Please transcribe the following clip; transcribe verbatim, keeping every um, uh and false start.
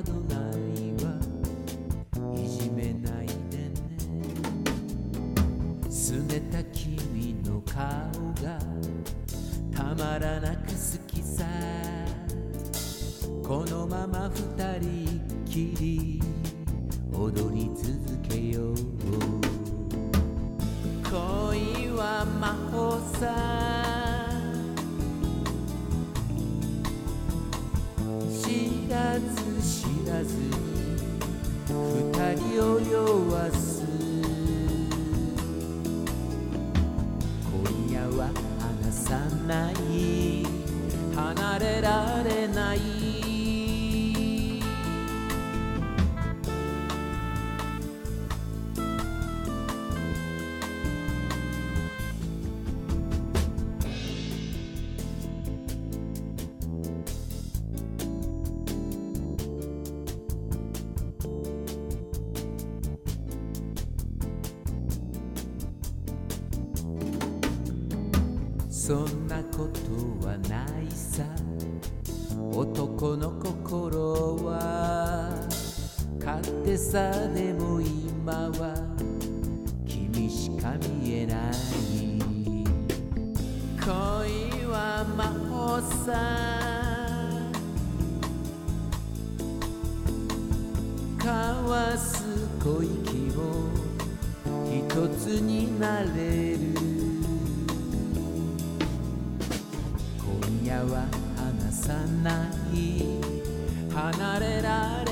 どないはいじめないでね。拗ねた君の顔がたまらなく好きさ。このまま二人きり踊り続けよう。恋は魔法さ。知らず知らずに二人を酔わす。今夜は離さない、離れられない。そんなことはないさ。男の心は勝手さでも今は君しか見えない。恋は魔法さ。交わす吐息も一つになれる。今夜は離さない、離れられない。